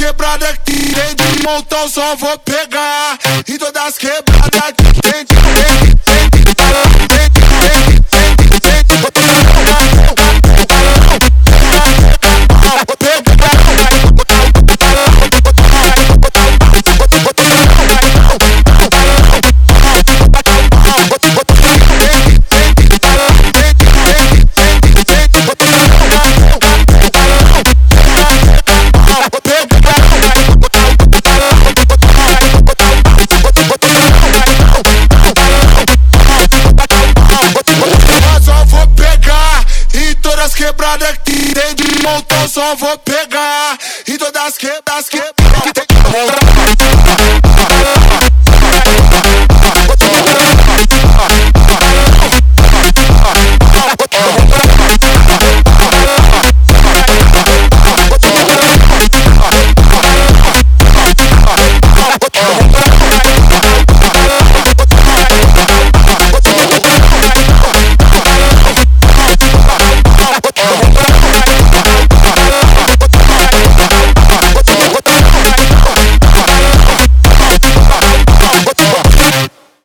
quebradas que tem de montão só vou pegar. Em todas as quebradas que tem de quebrada que tem de montão só vou pegar. E todas as quebradas que tem de montão